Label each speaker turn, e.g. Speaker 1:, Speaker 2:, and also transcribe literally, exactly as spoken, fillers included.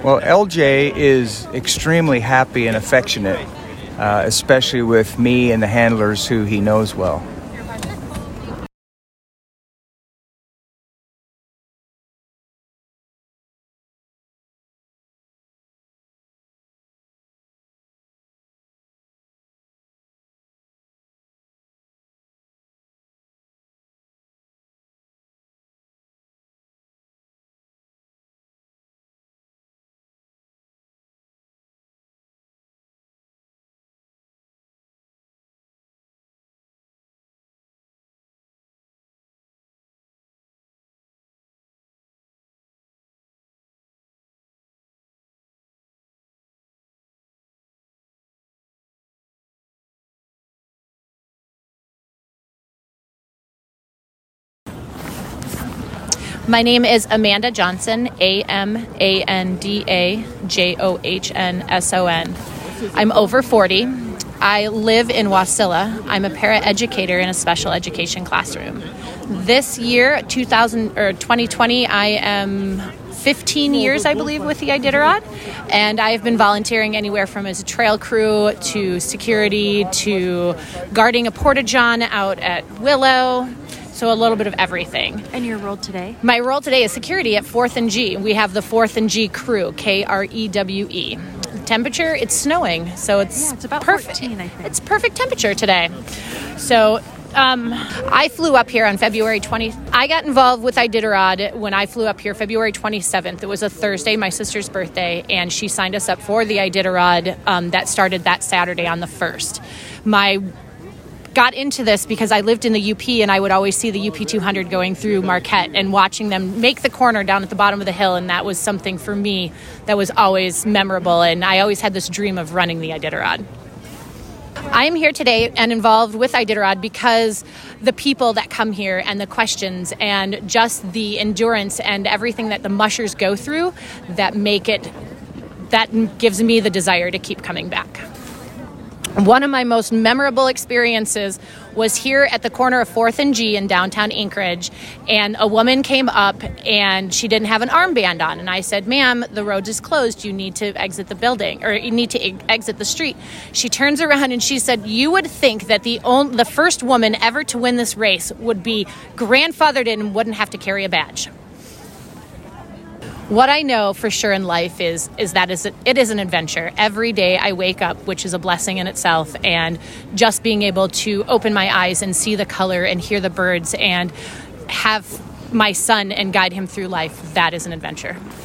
Speaker 1: Well, L J is extremely happy and affectionate, uh, especially with me and the handlers who he knows well.
Speaker 2: My name is Amanda Johnson, A M A N D A J O H N S O N. I'm over forty. I live in Wasilla. I'm a paraeducator in a special education classroom. This year, two thousand or twenty twenty, I am fifteen years, I believe, with the Iditarod, and I've been volunteering anywhere from as a trail crew to security to guarding a porta-john out at Willow. So a little bit of everything.
Speaker 3: And your role today?
Speaker 2: My role today is security at fourth and G. We have the fourth and G crew, K R E W E. Temperature, it's snowing, so it's,
Speaker 3: yeah, it's about
Speaker 2: perfect.
Speaker 3: fourteen, I think.
Speaker 2: It's perfect temperature today. So um, I flew up here on February twentieth. I got involved with Iditarod when I flew up here February twenty-seventh. It was a Thursday, my sister's birthday, and she signed us up for the Iditarod um, that started that Saturday on the first. My got into this because I lived in the U P and I would always see the U P two hundred going through Marquette and watching them make the corner down at the bottom of the hill, and that was something for me that was always memorable, and I always had this dream of running the Iditarod. I am here today and involved with Iditarod because the people that come here and the questions and just the endurance and everything that the mushers go through that make it, that gives me the desire to keep coming back. One of my most memorable experiences was here at the corner of fourth and G in downtown Anchorage, and a woman came up and she didn't have an armband on, and I said, "Ma'am, the road is closed. You need to exit the building, or you need to e- exit the street." She turns around and she said, "You would think that the only, the first woman ever to win this race would be grandfathered in and wouldn't have to carry a badge." What I know for sure in life is is that is it is an adventure. Every day I wake up, which is a blessing in itself, and just being able to open my eyes and see the color and hear the birds and have my son and guide him through life, that is an adventure.